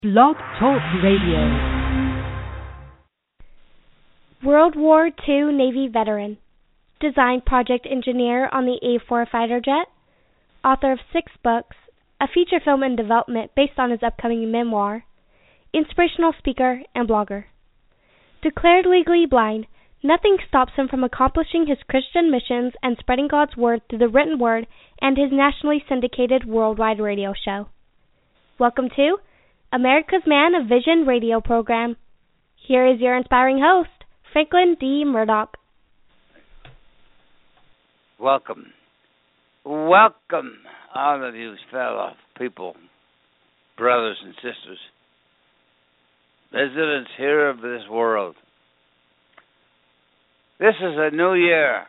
Blog Talk Radio. World War II Navy veteran, design project engineer on the A-4 fighter jet, author of 6 books, a feature film in development based on his upcoming memoir, inspirational speaker, and blogger. Declared legally blind, nothing stops him from accomplishing his Christian missions and spreading God's word through the written word and his nationally syndicated worldwide radio show. Welcome to America's Man of Vision radio program. Here is your inspiring host, Franklin D. Murdoch. Welcome. Welcome, all of you fellow people, brothers and sisters, residents here of this world. This is a new year.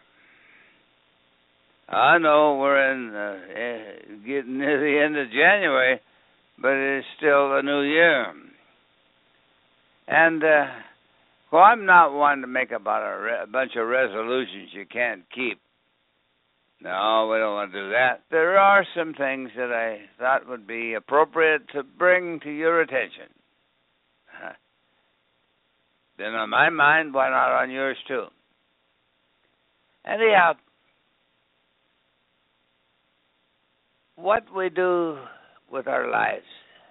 I know we're getting near the end of January, but it is still a new year. And, I'm not one to make about a bunch of resolutions you can't keep. No, we don't want to do that. There are some things that I thought would be appropriate to bring to your attention. Been on my mind, why not on yours too? Anyhow, what we do with our lives,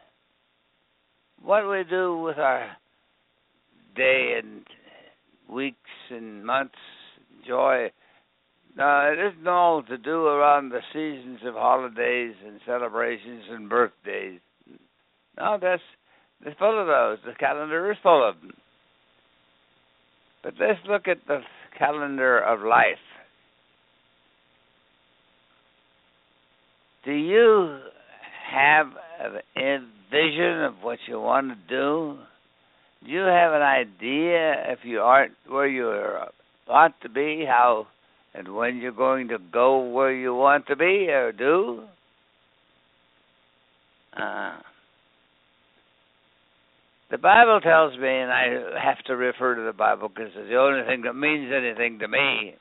what we do with our day and weeks and months, joy. Now, it isn't all to do around the seasons of holidays and celebrations and birthdays. No, it's full of those. The calendar is full of them. But let's look at the calendar of life. Do you have a vision of what you want to do? Do you have an idea if you aren't where you want to be, how and when you're going to go where you want to be or do? The Bible tells me, and I have to refer to the Bible because it's the only thing that means anything to me.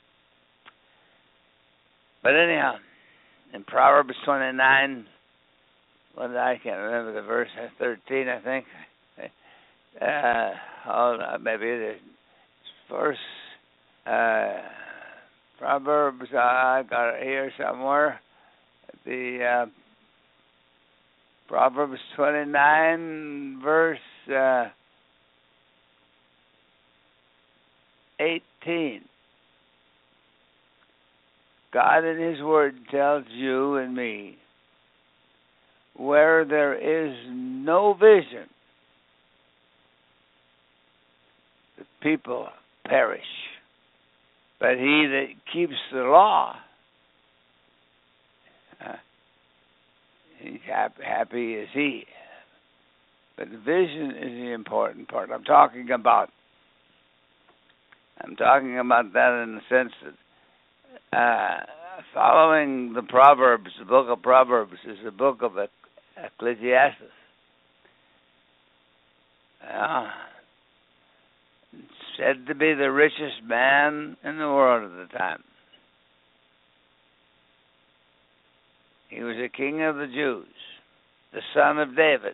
But anyhow, in Proverbs 29, I can't remember the verse, 13, I think. Maybe the verse, Proverbs, I got it here somewhere. The Proverbs 29, verse 18. God in His Word tells you and me, where there is no vision, the people perish. But he that keeps the law, he's happy as he. But the vision is the important part. I'm talking about that in the sense that following the Proverbs, the book of Proverbs is the book of Ecclesiastes. Said to be the richest man in the world at the time. He was a king of the Jews, the son of David.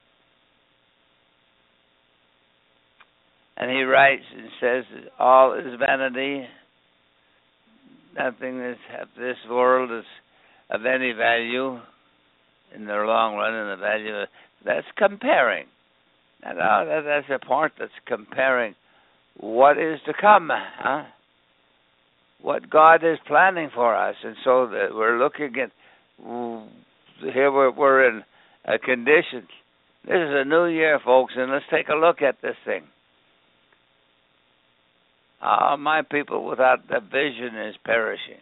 And he writes and says that all is vanity. Nothing of this world is of any value in the long run, and the value that's comparing. That's a part that's comparing what is to come, what God is planning for us. And so that we're looking at, here we're in a condition. This is a new year, folks, and let's take a look at this thing. My people without the vision is perishing.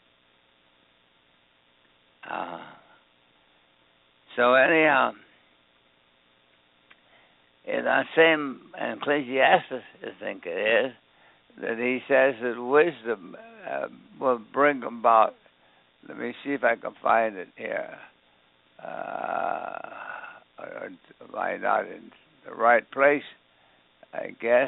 So anyhow, in that same Ecclesiastes, I think it is, that he says that wisdom will bring about, let me see if I can find it here, or am I not in the right place, I guess.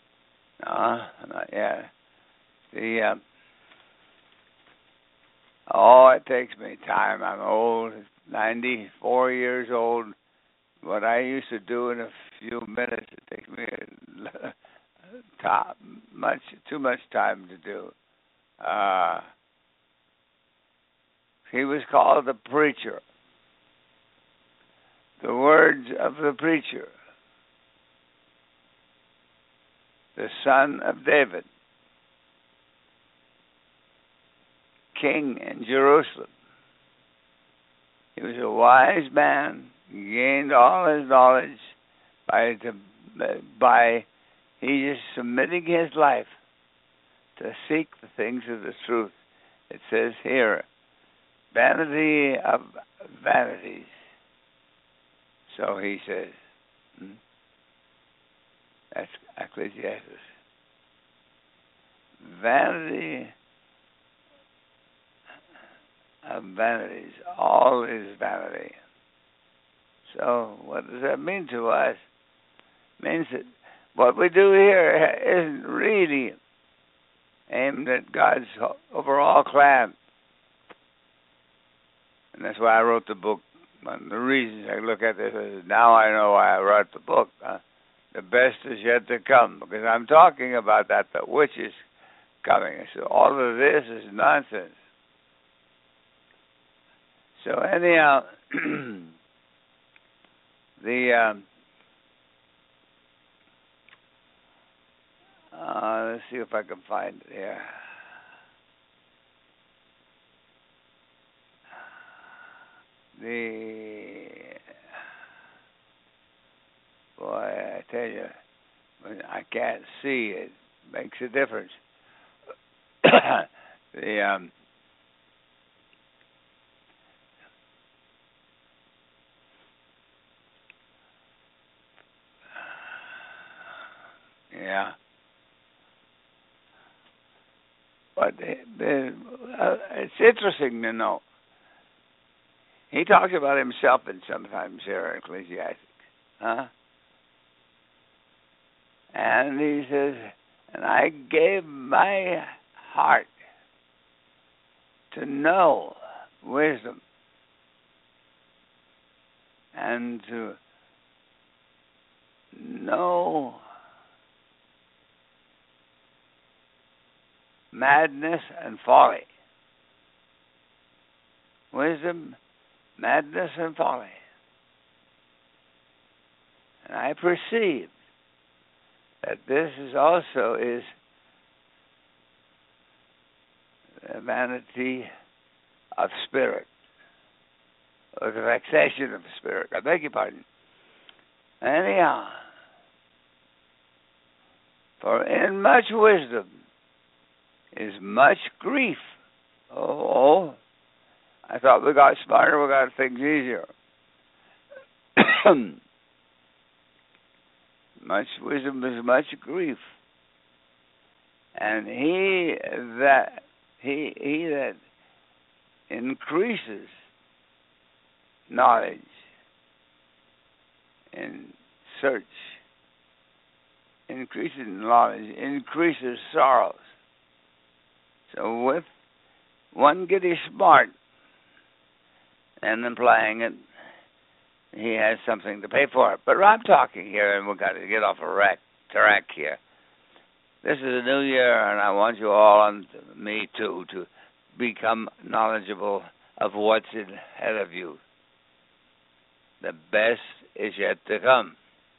No, not yet. Oh, it takes me time. I'm old, 94 years old. What I used to do in a few minutes, it takes me too much time to do. He was called the preacher. The words of the preacher, the son of David, king in Jerusalem. He was a wise man. He gained all his knowledge by he just submitting his life to seek the things of the truth. It says here, vanity of vanities. So he says, that's Ecclesiastes. Vanity of vanities, all is vanity. So what does that mean to us? It means that what we do here isn't really aimed at God's overall plan. And that's why I wrote the book. One of the reasons I look at this is now I know why I wrote the book. The best is yet to come, because I'm talking about that which is coming. So all of this is nonsense. So anyhow, let's see if I can find it here. Boy, I tell you, when I can't see, it makes a difference. Yeah. But it's interesting to know. He talks about himself in sometimes here in Ecclesiastes. Huh? And he says, and I gave my heart to know wisdom and to know madness and folly. Wisdom, madness, and folly. And I perceive that this is also the vanity of spirit, or the vexation of spirit. I beg your pardon. Anyhow, for in much wisdom is much grief. Oh, I thought we got smarter, we got things easier. Much wisdom is much grief. And he that increases knowledge and search, increases knowledge, increases sorrows. So with one getting smart and applying it, he has something to pay for it. But I'm talking here, and we've got to get off a track here. This is a new year, and I want you all, and me too, to become knowledgeable of what's ahead of you. The best is yet to come.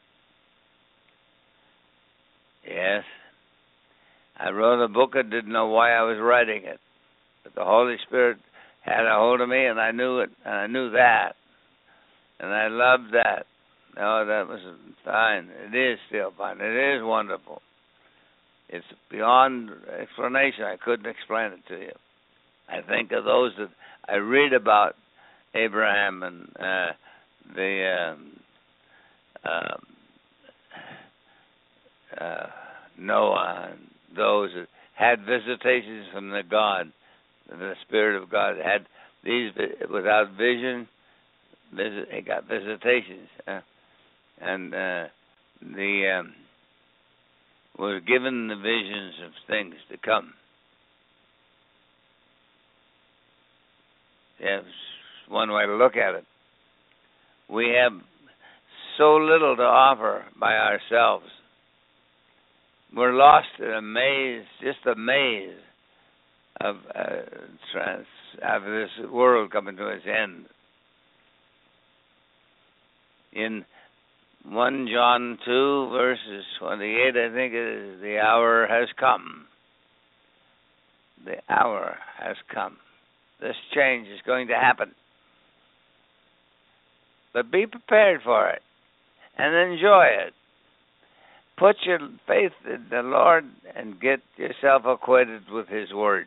Yes. I wrote a book and didn't know why I was writing it. But the Holy Spirit had a hold of me, and I knew it, and I knew that. And I loved that. Oh, that was fine. It is still fine. It is wonderful. It's beyond explanation. I couldn't explain it to you. I think of those that I read about, Abraham and Noah, and those that had visitations from the Spirit of God. Had these without vision. He got visitations, and was given the visions of things to come. That's one way to look at it. We have so little to offer by ourselves. We're lost in a maze, just a maze of this world coming to its end. In 1 John 2, verses 28, I think it is, the hour has come. The hour has come. This change is going to happen. But be prepared for it and enjoy it. Put your faith in the Lord and get yourself acquainted with His Word.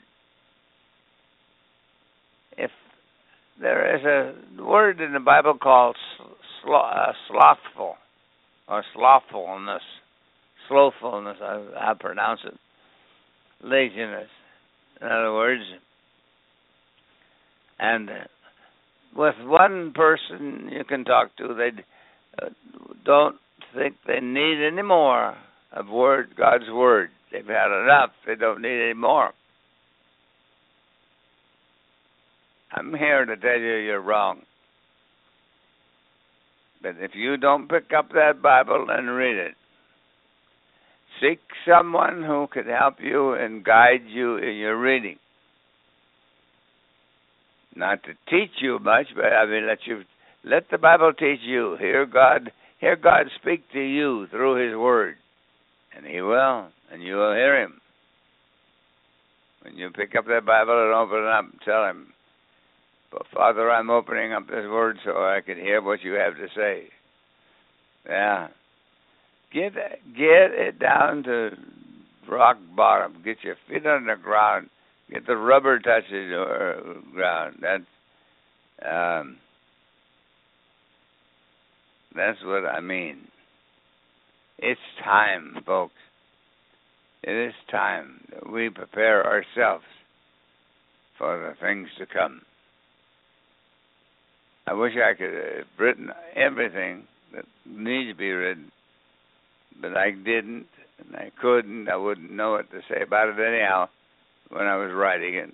If there is a word in the Bible called slothful, or slothfulness, I pronounce it, laziness, in other words. And with one person you can talk to, they don't think they need any more of God's Word. They've had enough. They don't need any more. I'm here to tell you you're wrong. But if you don't pick up that Bible and read it, seek someone who can help you and guide you in your reading. Not to teach you much, but let the Bible teach you. Hear God speak to you through His Word, and He will, and you will hear Him. When you pick up that Bible and open it up, tell Him, "But Father, I'm opening up this Word so I can hear what you have to say." Yeah, get it down to rock bottom. Get your feet on the ground. Get the rubber touches the ground. That's what I mean. It's time, folks. It is time that we prepare ourselves for the things to come. I wish I could have written everything that needs to be written, but I didn't, and I couldn't. I wouldn't know what to say about it anyhow when I was writing it.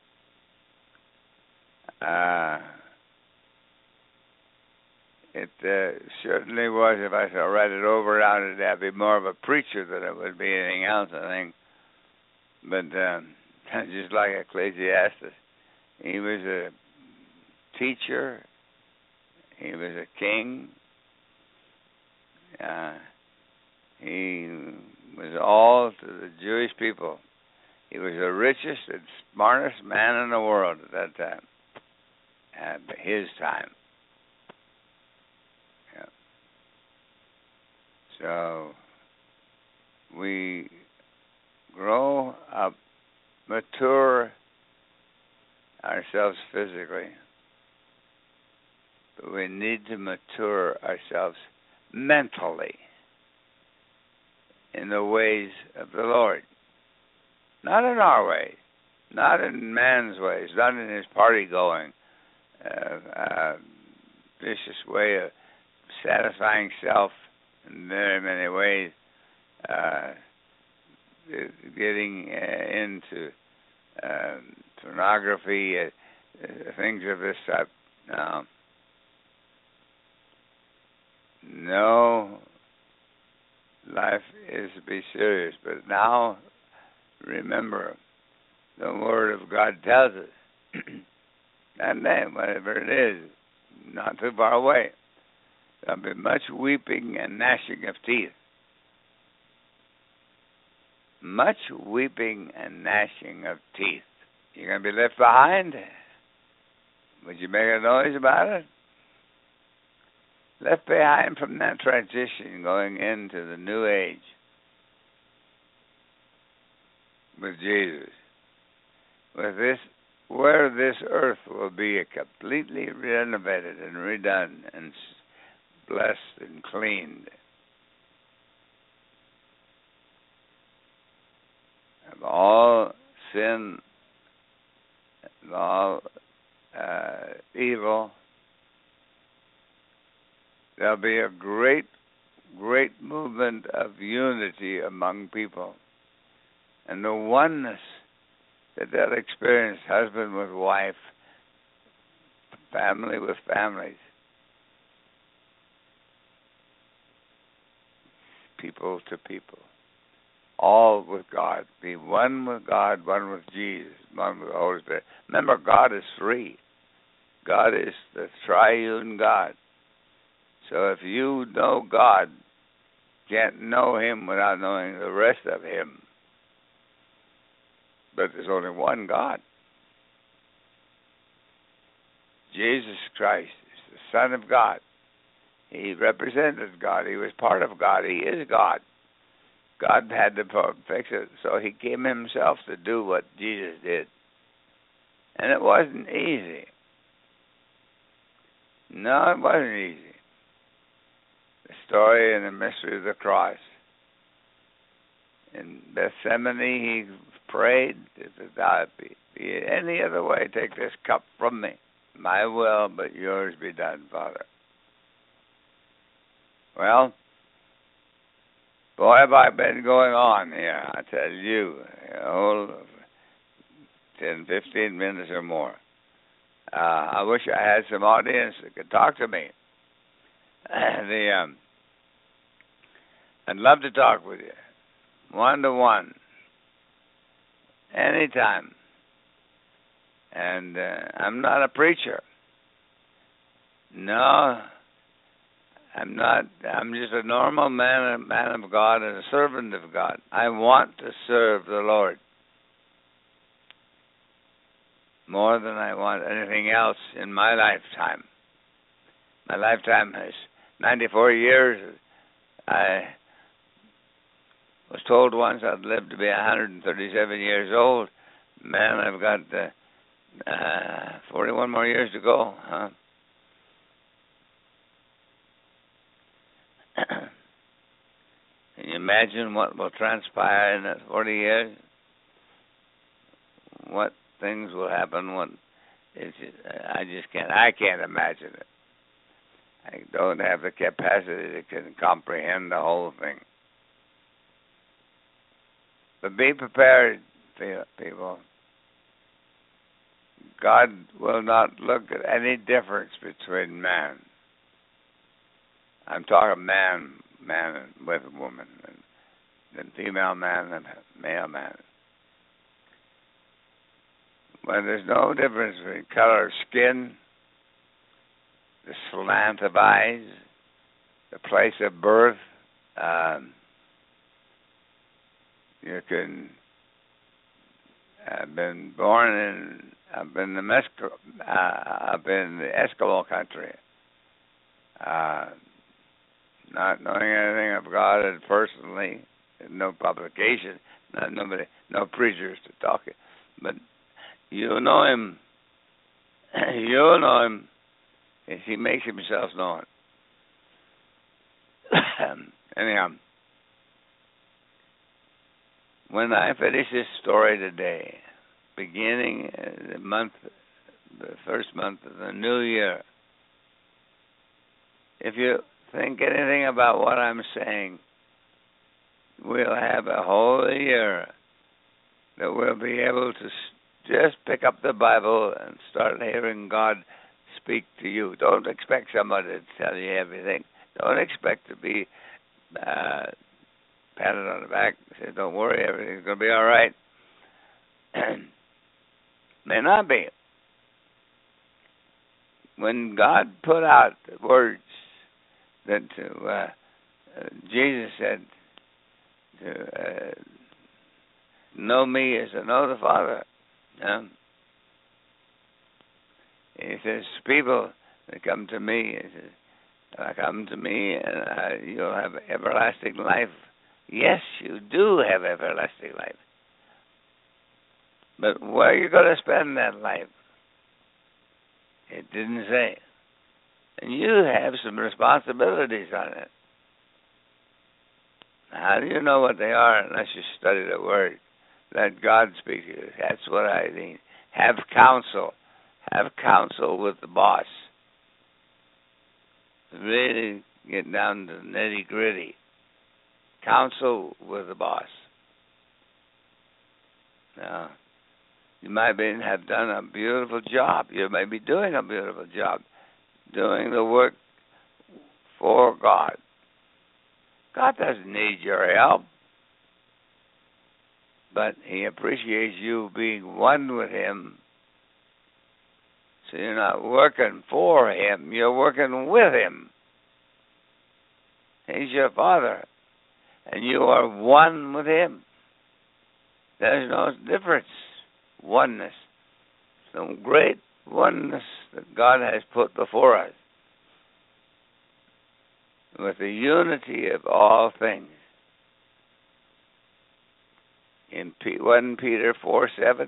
It certainly was, if I shall write it over out, I'd be more of a preacher than it would be anything else, I think. But just like Ecclesiastes, he was a teacher, he was a king, he was all to the Jewish people. He was the richest and smartest man in the world at that time, at his time. Yeah. So we grow up, mature ourselves physically, but we need to mature ourselves mentally in the ways of the Lord. Not in our ways, not in man's ways, not in his party-going, vicious way of satisfying self in very many ways, getting into pornography, things of this type. No, life is to be serious, but now remember, the Word of God tells us, and then, whatever it is, not too far away, there'll be much weeping and gnashing of teeth. Much weeping and gnashing of teeth. You're going to be left behind? Would you make a noise about it? Left behind from that transition going into the new age with Jesus. With this, where this earth will be completely renovated and redone and blessed and cleaned of all sin, of all evil. There'll be a great, great movement of unity among people. And the oneness that they'll experience, husband with wife, family with families, people to people, all with God. Be one with God, one with Jesus, one with the Holy Spirit. Remember, God is three. God is the triune God. So if you know God, you can't know Him without knowing the rest of Him. But there's only one God. Jesus Christ is the Son of God. He represented God. He was part of God. He is God. God had to fix it, so He came Himself to do what Jesus did. And it wasn't easy. No, it wasn't easy. The story and the mystery of the cross. In Bethesda, He prayed, if it be any other way, take this cup from me. My will, but yours be done, Father. Well, boy, have I been going on here, I tell you, a whole 10, 15 minutes or more. I wish I had some audience that could talk to me. I'd love to talk with you, one-to-one, anytime. And I'm not a preacher. No, I'm not. I'm just a normal man of God and a servant of God. I want to serve the Lord more than I want anything else in my lifetime. My lifetime is 94 years. I was told once I'd live to be 137 years old. Man, I've got 41 more years to go, huh? Can you imagine what will transpire in that 40 years? What things will happen? I can't imagine it. I don't have the capacity to comprehend the whole thing. But be prepared, people. God will not look at any difference between man. I'm talking man with a woman, and female man and male man. When there's no difference between color of skin, the slant of eyes, the place of birth, you can have been born up in the Eskimo country, not knowing anything of God and personally, no publication, no preachers to talk it, but you know Him. You know Him if He makes Himself known. Anyhow, when I finish this story today, beginning the first month of the new year, if you think anything about what I'm saying, we'll have a whole year that we'll be able to just pick up the Bible and start hearing God speak to you. Don't expect somebody to tell you everything. Don't expect to be patted on the back and say, don't worry, everything's going to be all right. May not be. When God put out the words that Jesus said, to know me is to know the Father. He says, people that come to me, he says, come to me and you'll have everlasting life. Yes, you do have everlasting life. But where are you going to spend that life? It didn't say. And you have some responsibilities on it. How do you know what they are unless you study the Word? Let God speak to you. That's what I mean. Have counsel. Have counsel with the boss. Really get down to the nitty-gritty. Counsel with the boss. Now, You might have done a beautiful job. You may be doing a beautiful job, doing the work for God. God doesn't need your help, but He appreciates you being one with Him. So you're not working for Him, you're working with Him. He's your Father, and you are one with Him. There's no difference. Oneness. Some great oneness that God has put before us. With the unity of all things. In 1 Peter 4:7,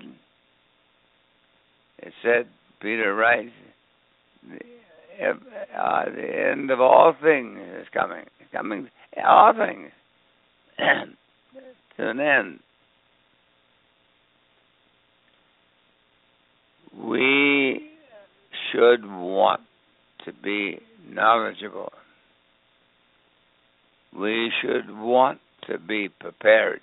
it said, Peter writes, the end of all things is coming. All things to an end. We should want to be knowledgeable. We should want to be prepared.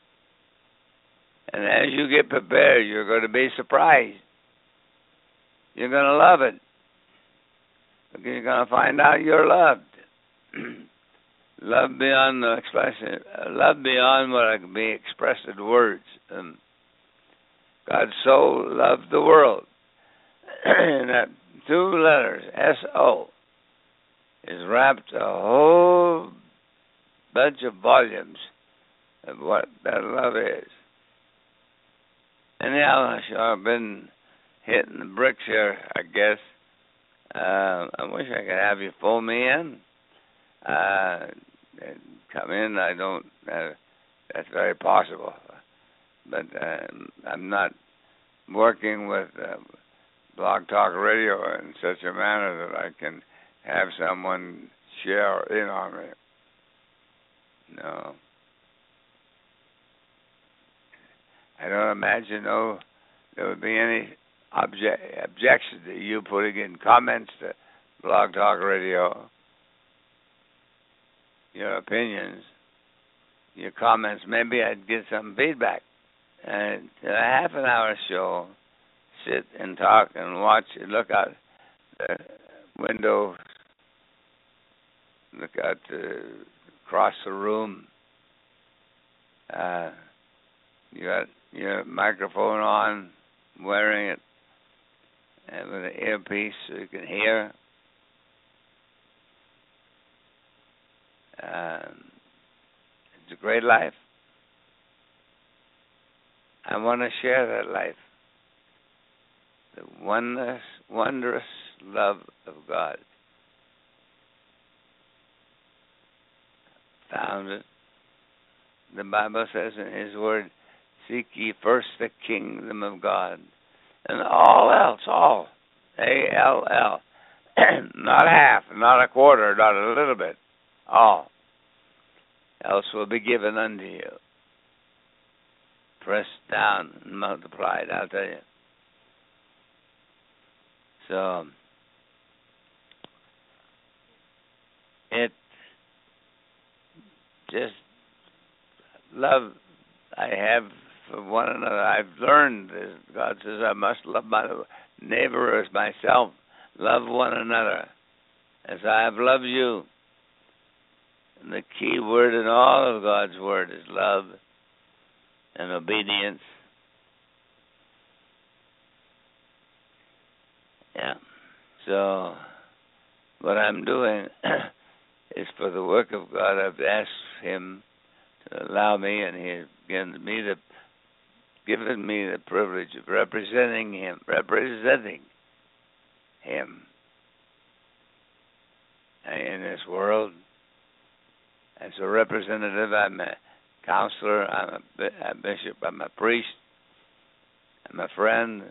And as you get prepared, you're going to be surprised. You're going to love it. Because you're going to find out you're loved. Love beyond the expression. Love beyond what can be expressed in words. God so loved the world. And that 2 letters, S-O, is wrapped a whole bunch of volumes of what that love is. Anyhow, I've been hitting the bricks here, I guess. I wish I could have you pull me in. Come in, I don't, that's very possible. But I'm not working with Blog Talk Radio in such a manner that I can have someone share in on me. No. I don't imagine, there would be any objection to you putting in comments to Blog Talk Radio. Your opinions, your comments, maybe I'd get some feedback. And a half an hour show, sit and talk and watch and look out the window, look out across the room. You got your microphone on, wearing it, and with an earpiece so you can hear. It's a great life. I want to share that life. The wondrous love of God. Found it. The Bible says in His Word, seek ye first the kingdom of God. And all else, all. A-L-L. Not half, not a quarter, not a little bit. All. Else will be given unto you. Pressed down and multiplied, I'll tell you. So, it just love I have for one another. I've learned this. God says I must love my neighbor as myself. Love one another as I have loved you. And the key word in all of God's word is love and obedience. Yeah. So what I'm doing is for the work of God. I've asked Him to allow me, and He's given me the privilege of representing Him in this world. As a representative, I'm a counselor, I'm a bishop, I'm a priest, I'm a friend.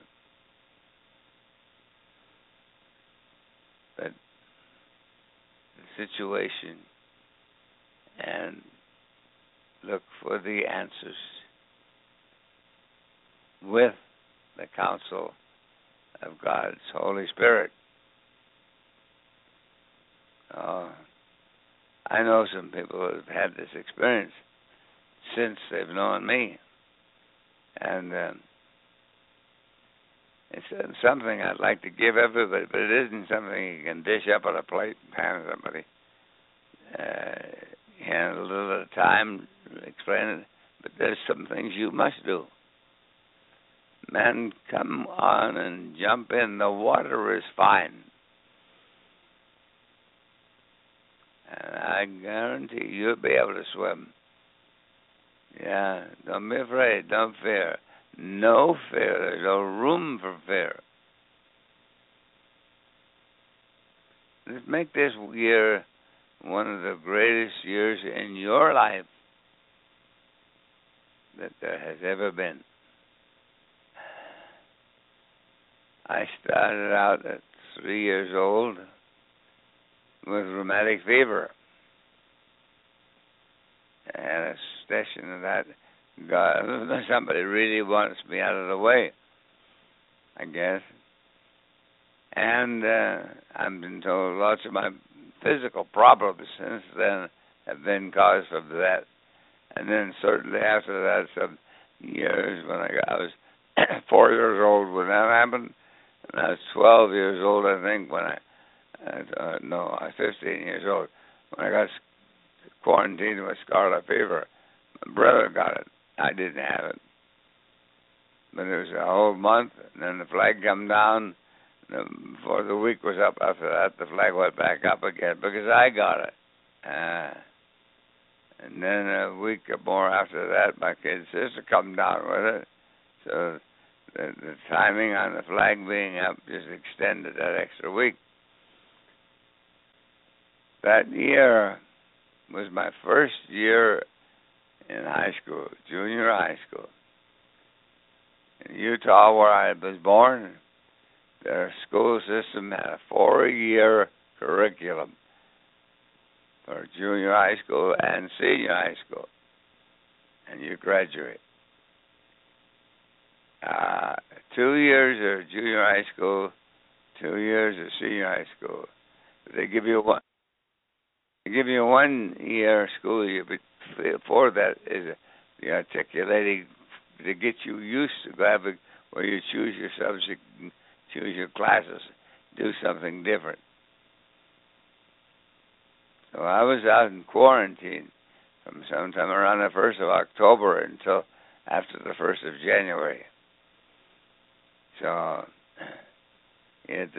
But the situation and look for the answers with the counsel of God's Holy Spirit. I know some people who have had this experience since they've known me. And It's something I'd like to give everybody, but it isn't something you can dish up on a plate and hand somebody. And a little at a time, explain it. But there's some things you must do. Men, come on and jump in. The water is fine. And I guarantee you'll be able to swim. Yeah, don't be afraid. Don't fear. No fear. There's no room for fear. Let's make this year one of the greatest years in your life that there has ever been. I started out at 3 years old with rheumatic fever. I had a session of that. God, somebody really wants me out of the way, I guess. And I've been told lots of my physical problems since then have been caused from that. And then certainly after that, some years when I was 4 years old when that happened, and I was 12 years old, I think, when I was 15 years old when I got quarantined with scarlet fever. My brother got it. I didn't have it. But it was a whole month, and then the flag come down. Before the week was up after that, the flag went back up again because I got it. And then a week or more after that, my kid sister come down with it. So the timing on the flag being up just extended that extra week. That year was my first year in high school, junior high school. In Utah, where I was born, their school system had a 4-year curriculum for junior high school and senior high school, and you graduate. 2 years of junior high school, 2 years of senior high school. They give you one. They give you 1 year school year, but before that is the articulating to get you used to having where you choose your subject, choose your classes, do something different. So I was out in quarantine from sometime around the 1st of October until after the 1st of January. So it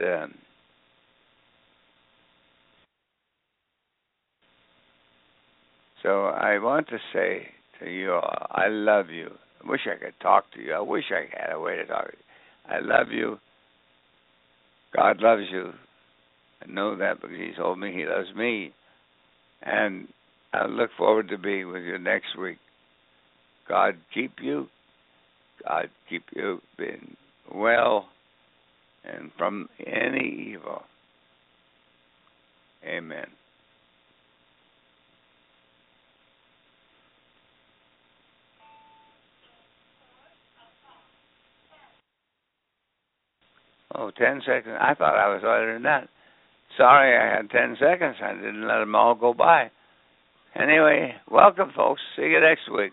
so I want to say to you all, I love you. I wish I could talk to you. I wish I had a way to talk to you. I love you. God loves you. I know that because He told me He loves me. And I look forward to being with you next week. God keep you. God keep you being well and from any evil. Amen. Oh, 10 seconds. I thought I was older than that. Sorry, I had 10 seconds. I didn't let them all go by. Anyway, welcome, folks. See you next week.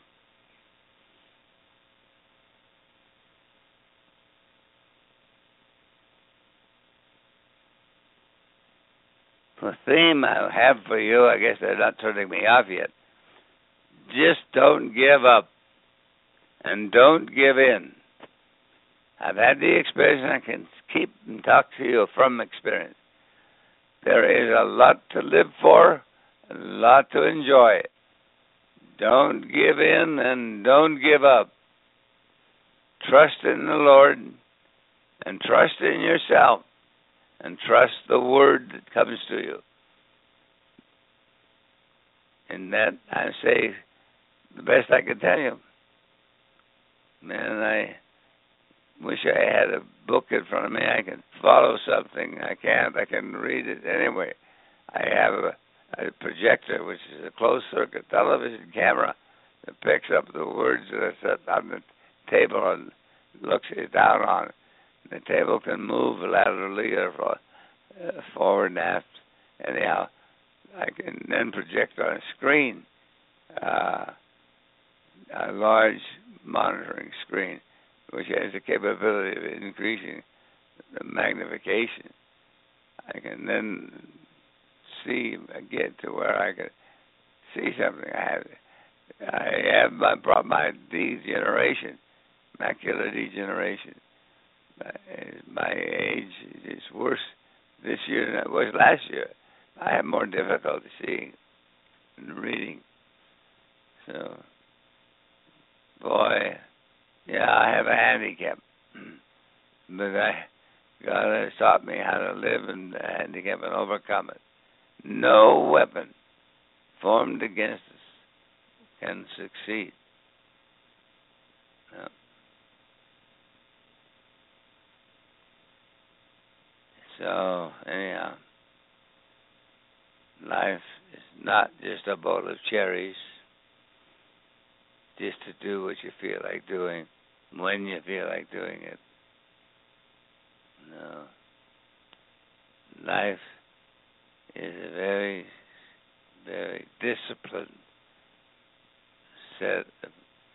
The theme I have for you, I guess they're not turning me off yet. Just don't give up and don't give in. I've had the experience, and I can keep and talk to you from experience. There is a lot to live for, a lot to enjoy. Don't give in and don't give up. Trust in the Lord and trust in yourself and trust the word that comes to you. And that I say the best I can tell you. Man, I wish I had a book in front of me. I can follow something. I can't. I can read it anyway. I have a projector, which is a closed-circuit television camera that picks up the words that are set on the table and looks it down on. The table can move laterally or forward and aft. Anyhow, I can then project on a screen, a large monitoring screen. which has the capability of increasing the magnification. I can then get to where I can see something. I have my problem, my degeneration, macular degeneration. My age is worse this year than it was last year. I have more difficulty seeing and reading. So, boy, yeah, I have a handicap, but God has taught me how to live in the handicap and overcome it. No weapon formed against us can succeed. No. So, anyhow, life is not just a bowl of cherries, just to do what you feel like doing, when you feel like doing it. No. Life is a very, very disciplined set of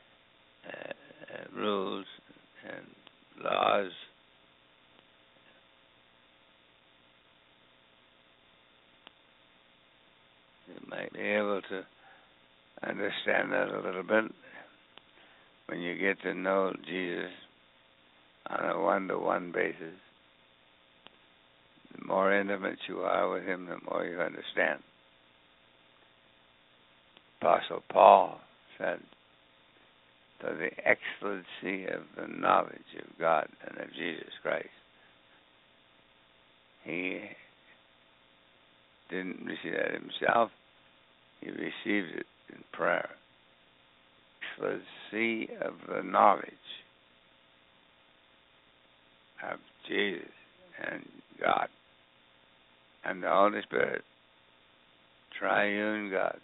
rules and laws. You might be able to understand that a little bit when you get to know Jesus on a one-to-one basis. The more intimate you are with him, the more you understand. Apostle Paul said, "For the excellency of the knowledge of God and of Jesus Christ." He didn't receive that himself. He received it in prayer. Excellency of the knowledge of Jesus and God and the Holy Spirit, triune God.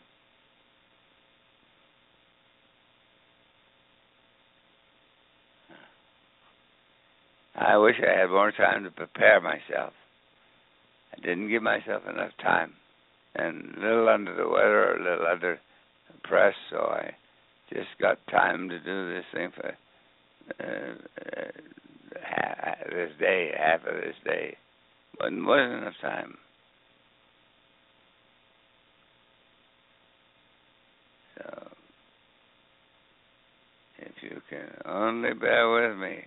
I wish I had more time to prepare myself. I didn't give myself enough time, and a little under the weather, a little under press, so I just got time to do this thing for this day, half of this day. But it wasn't enough time. So, if you can only bear with me.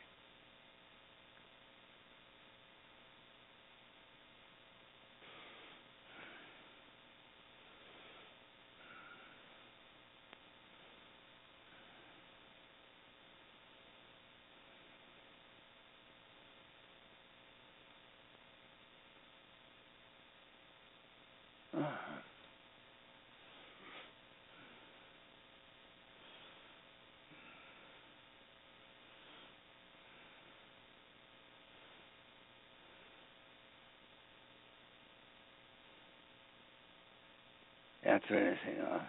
Can't turn anything off.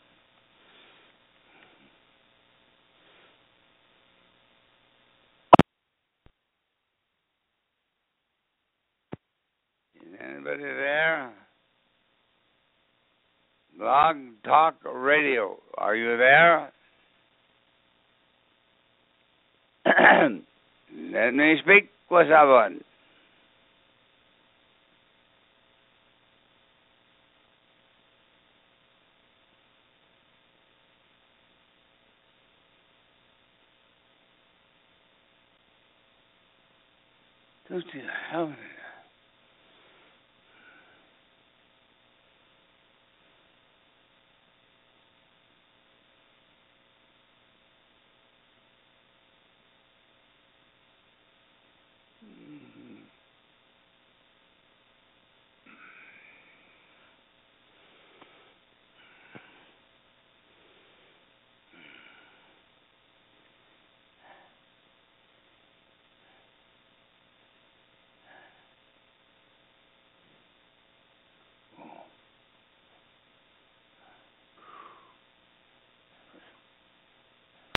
Is anybody there? Blog Talk Radio, are you there? Let me speak with someone. Don't you have it?